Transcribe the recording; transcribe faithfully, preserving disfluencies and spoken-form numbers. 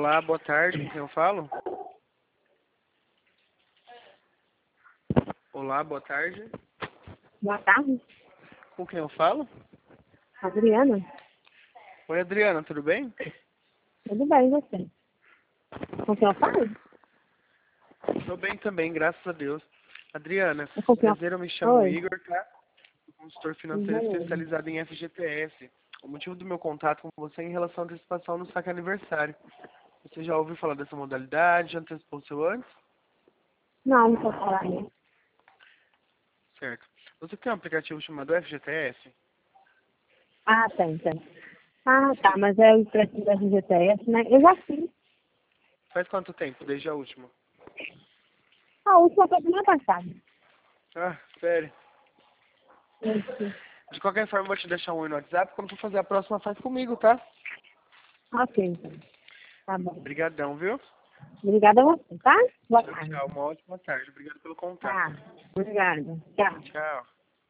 Olá, boa tarde, com quem eu falo? Olá, boa tarde. Boa tarde, Com quem eu falo? Adriana. Oi, Adriana, tudo bem? Tudo bem, e você? Com quem eu falo? Tô bem também, graças a Deus. Adriana, É com quem eu... prazer, eu me chamo Oi. Igor, tá? Sou consultor financeiro Beleza. especializado em F G T S. O motivo do meu contato com você é em relação à antecipação no saque aniversário. Você já ouviu falar dessa modalidade? Já antecipou o seu antes? Não, não posso falar não. Certo. Você tem um aplicativo chamado F G T S? Ah, tem, tem. Ah, tá, mas é o empréstimo da G T S, né? Eu já fiz. Faz quanto tempo, desde a última? A última foi semana passada. Ah, sério. Isso. De qualquer forma, eu vou te deixar um oi no WhatsApp. Quando for fazer a próxima, faz comigo, tá? Ok, então. Tá bom. Obrigadão, viu? Obrigada a você, tá? Boa Tchau, tarde. tchau. Uma ótima tarde. Obrigado pelo contato. Tá. Obrigada. Tchau. Tchau.